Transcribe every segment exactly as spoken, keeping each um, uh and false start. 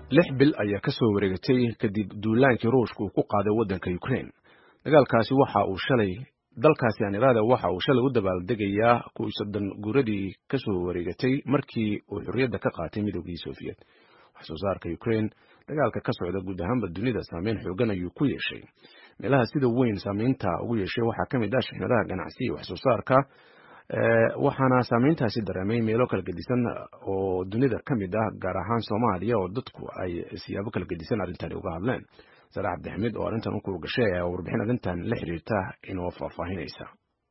lix bil ayaa ka soo wareegatay kadib duulaankii ruushka uu ku qaaday waddanka Ukraine. Dagaalkaasi waxa uu shalay dalkaasi aan iraada waxa uu shalay u dabaaldegayaa ku soddon guuradii ka soo wareegatay markii uu xorriyadda ka qaatay midowgii Soviet. Wax soo saarka Ukraine dagaalka ka socda guud ahaanba dunida saameyn xooggan ayuu ku yeeshay. meelaha sida weyn saameynta ugu yeeshay waxaa ka mid ah shixnadaha ganacsi iyo wax soo saarka waxaana saameyntaasi dareemay meelo kala gedisan oo dunida ka mid ah gaar ahaan Soomaaliya oo dadku ay siyaabo kala gedisan arrintan uga hadleen. Sarax Abdixmid oo arrintan u kula gashay ayaa warbixin arrintan la xiriirta inoo faahfaahinaysa.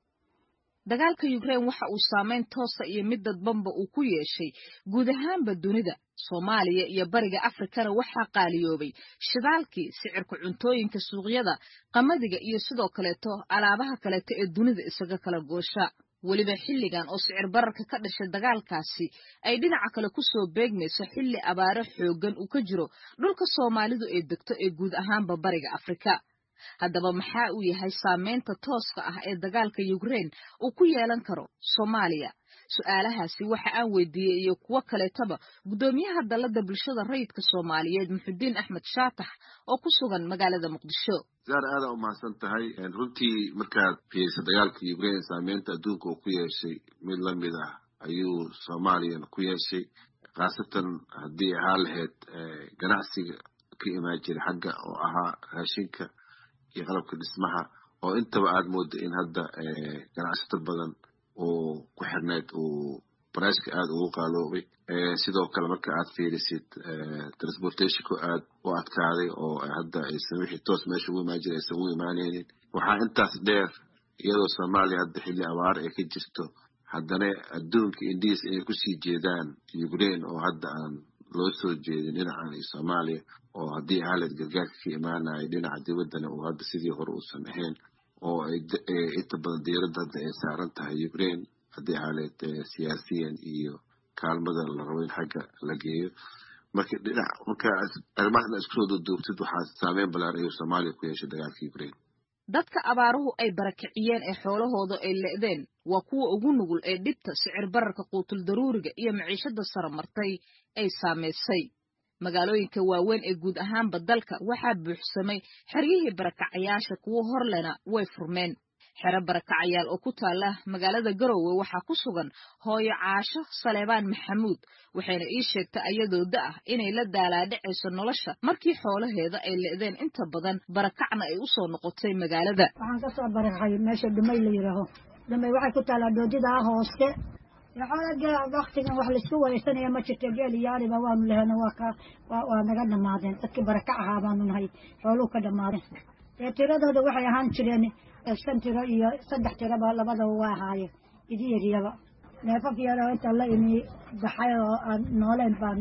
dagaalka Ukraine waxa uu saameyn toos ah iyo mid dadbanba uu ku yeeshay guud ahaanba dunida. Soomaaliya iyo bariga Afrikana waxa qaaliyoobay shidaalkii, sicirka cuntooyinka suuqyada, qamadiga iyo sidoo kaleeto alaabaha kaleeto ee dunida isaga kala goosha. weliba xilligan oo sicir bararka ka dhashay dagaalkaasi ay dhinaca kale ku soo beegmayso xilli abaaro xooggan uu ka jiro dhulka Soomaalidu ay degto ee guud ahaanba bariga Afrika. haddaba maxaa uu yahay saameynta tooska ah ee dagaalka Ukraine uu ku yeelan karo Soomaaliya? su'aalahaasi waxa aan weydiiyay iyo kuwa kaleetaba gudoomiyaha dalada bulshada rayidka Soomaaliyeed Muxudiin Axmed Shaatax oo ku sugan magaalada Muqdisho. Gaar aad u mahadsan tahay runtii markaad fiiriso dagaalka Ukraine saameynta adduunka uu ku yeeshay mid la mid ah ayuu Soomaaliya ku yeeshay, khaasatan haddii ahaa lahayd ganacsiga ka imaan jiray xagga oo ahaa raashinka iyo qalabka dhismaha oo intaba aad moodo in hadda ganacsato badan oo ku xirneed uu barashka aad ugu qaaloobay. sidoo kale marka aad fiirisid transportation-ku aad u adkaaday oo hadda aysan wixii toos meesha ugu imaan jiray aysan ugu imaanaynin. waxaa intaas dheer iyadoo Soomaaliya hadda xilli abaar ay ka jirto haddana adduunka indiis inay kusii jeedaan Ukraine oo hadda aan loo soo jeedin dhinacan Soomaaliya oo haddii xaalad gargaarka ka imaanaya dhinaca dibaddana uu hadda sidii hore uusan ahayn oo ay inta badan diiradda hadda ay saaran tahay Ukraine haddii xaalad siyaasiyan iyo kaalmada la rabo in xagga la geeyo. marka dhinac marka arrimahan isku soo duubtid waxaa saameyn ballaaran ay Soomaaliya ku yeeshay dagaalka Ukraine. dadka abaaruhu ay barakiciyeen ee xoolahooda ay leedeen waa kuwa ugu nugul ee dhibta sicir bararka quutul daruuriga iyo maciishada sare martay ay saameysay. magaalooyinka waaweyn ee guud ahaanba dalka waxaa buuxsamay xeryihii barakacayaasha kuwa horlena way furmeen. xero barakacayaal oo ku taala magaalada Garowe waxaa ku sugan hooyo Caasho Saleebaan Maxamuud waxayna ii sheegtay ayadoo da ah inay la daalaadhacayso nolosha markii xoolaheeda ay leedeen inta badan barakacna ay u soo noqotay magaalada. waxaan ka soo barakacay meesha Dhumay la yiraahdo. Dhumay waxay ku taalaa doodida hooste yaxaalaga waqtigan wax la isku wareysanayo ma jirto geel iyo ariba waanu lehna waa ka waa naga dhamaadeen dadkii barakac ahaa baanu nahay xooluhu ka dhamaadeen. ee tiradooda waxay ahaan jireen shan tiro iyo saddex tiraba labadaba waa ahaayeen idiyadaba neefaf yar oo inta la imi baxay oo aan nooleen baan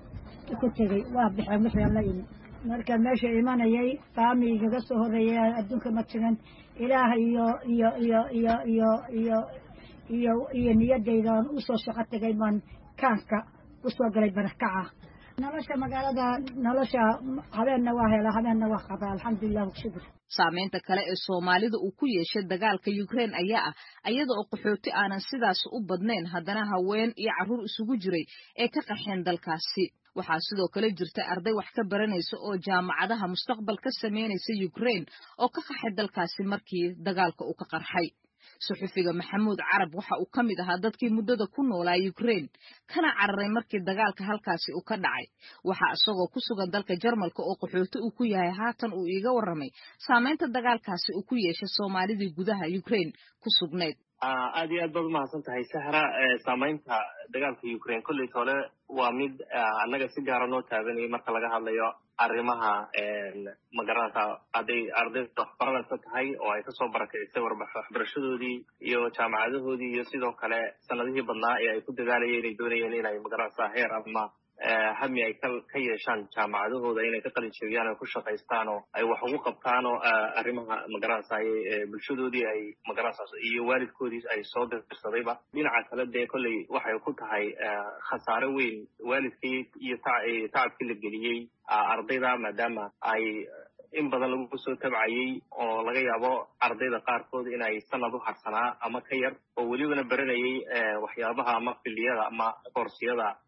ku tegay waa bixin wixii la imi marka meesha imanayay faamiga ga soo horeeyay adduunka ma jiran ilaahay iyo iyo iyo iyo iyo iyo iyo iyo niyadayda u soo shaqo tagay baan kaanka u soo galay barakaca. nolosha magaalada nolosha habeenna waa hela habeenna waa qaba alxamdulilah shukr. saameynta kale ee Soomaalida uu ku yeeshay dagaalka Ukraine ayaa ah ayada oo qaxooti aanan sidaas u badnayn haddana haween iyo carruur isugu jiray ee ka qaxeen dalkaasi. waxaa sidoo kale jirta arday wax ka baranaysa oo jaamacadaha mustaqbal ka sameynaysa Ukraine oo ka qaxay dalkaasi markii dagaalka uu ka qarxay. suxufiga Maxamuud Carab waxa uu kamid ahaa dadkii muddada ku noolaa Ukraine kana cararay markii dagaalka halkaasi uu ka dhacay. waxa isagoo ku sugan dalka Jarmalka oo qaxooti uu ku yahay haatan uu iiga waramay saameynta dagaalkaasi uu ku yeeshay Soomaalidii gudaha Ukraine ku sugneed. aad iyo aad baad umahadsan tahay Sahra. saameynta dagaalka Ukraine kulli tole waa mid annaga si gaar ah noo taabanayay marka laga hadlayo arrimaha magaranaysa hadday ardayda waxbaranaysa tahay oo ay kasoo barakicisay waxbarashadoodii iyo jaamacadahoodii iyo sidoo kale sanadihii badnaa ee ay ku dadaalayeen inay doonayeen inay magaranaysa heer ama hami ay ka yeeshaan jaamacadahooda inay ka qalin jebiyaan oo ku shaqaystaan oo ay wax ugu qabtaan oo arrimaha magaranaysa bulshadoodii ay magaranaysa iyo waalidkoodii ay soo dirsadayba. dhinaca kale dee kolley waxay ku tahay khasaare weyn waalidkii iyo tacabkii la geliyey ardayda maadaama ay in badan lagu soo tabcayay oo laga yaabo ardayda qaarkood inay sanad u harsanaa ama ka yar oo welibana baranayay waxyaabaha ama filiyada ama koorsiyada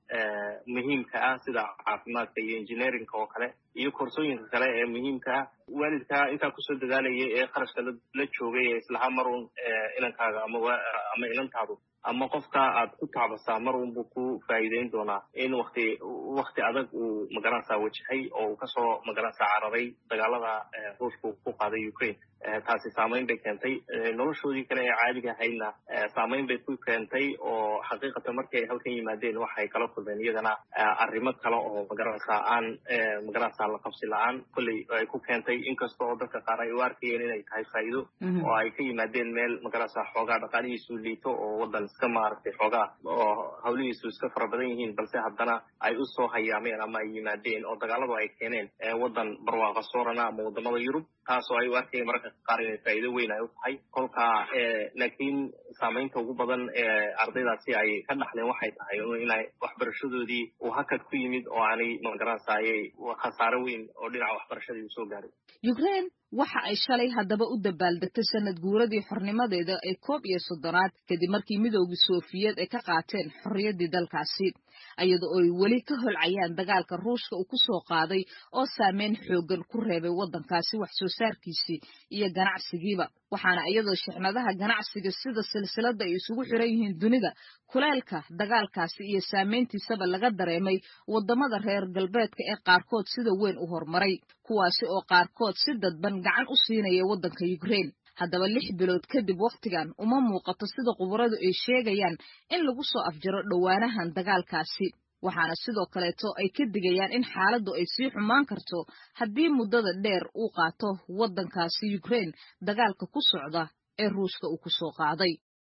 muhiimka ah sida caafimaadka iyo engineerinka oo kale iyo koorsooyinka kale ee muhiimka ah waalidka intaa kusoo dadaalayay ee qarashka la joogay ee islaha marun inankaaga ama ama inantaadu ama qofka aad ku taabasaa mar unbuu ku faa'iideyn doonaa in wakti wakti adag uu magaranaysaa wajahay oo uu kasoo magaranaysaa cararay dagaalada ruushka ku qaaday Ukraine taasi saameyn bay keentay noloshoodii kale ee caadiga ahaydna saameyn bay ku keentay oo xaqiiqatan markay ay halkan yimaadeen waxay kala kulmeen iyagana arrimo kale oo magaranaysaa aan magaranaysaa la qabsi la-aan kolley ay ku keentay inkasta oo dadka qaar ay u arkayeen inay tahay faa'iido oo ay ka yimaadeen meel magaranaysaa xoogaa dhaqaalihiisu liito oo waddan iska maaragtay xoogaa oo hawlihiisu iska fara badan yihiin balse haddana ay u soo hayaameen ama ay yimaadeen oo dagaaladu ay keeneen waddan barwaaqa soorana ama wadamada Yurub taasoo ay u arkayeen mararka qaar inay faa'iido weyn ay u tahay kolka laakiin saamaynta ugu badan ee ardaydaasi ay ka dhaxleen waxay tahay inay waxbarashadoodii uu hakad ku yimid oo aanay magaranaysaayay khasaare weyn oo dhinaca waxbarashadii usoo gaaray Ukraine waxa ay shalay haddaba u dabaaldegtay sanad guuradii xornimadeeda ee koob iyo soddonaad kadib markii midowgii Soofiyeed ay ka qaateen xorriyaddii dalkaasi iyadoo ay weli ka holcayaan dagaalka Ruushka uu ku soo qaaday oo saameyn xooggan ku reebay waddankaasi wax soo saarkiisii iyo ganacsigiiba waxaana iyadoo shixnadaha ganacsiga sida silsiladda ay isugu xiran yihiin dunida kuleelka dagaalkaasi iyo saameyntiisaba laga dareemay wadamada reer galbeedka ee qaarkood sida weyn u horumaray kuwaasi oo qaarkood si dadban gacan u siinaya waddanka Ukraine haddaba lix bilood kadib waqtigan uma muuqato sida khubaradu ay sheegayaan in lagu soo afjaro dhowaanahan dagaalkaasi waxaana sidoo kaleeto ay ka digayaan in xaaladdu ay sii xumaan karto haddii muddada dheer uu qaato waddankaasi Ukraine dagaalka ku socda ee Ruushka uu ku soo qaaday.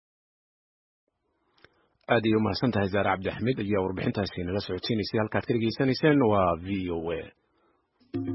aad iyo mahadsan tahay Zaara Cabdi Axmed ayaa warbixintaasi nala socotiinaysay halkaad ka dhageysanayseen waa V O A.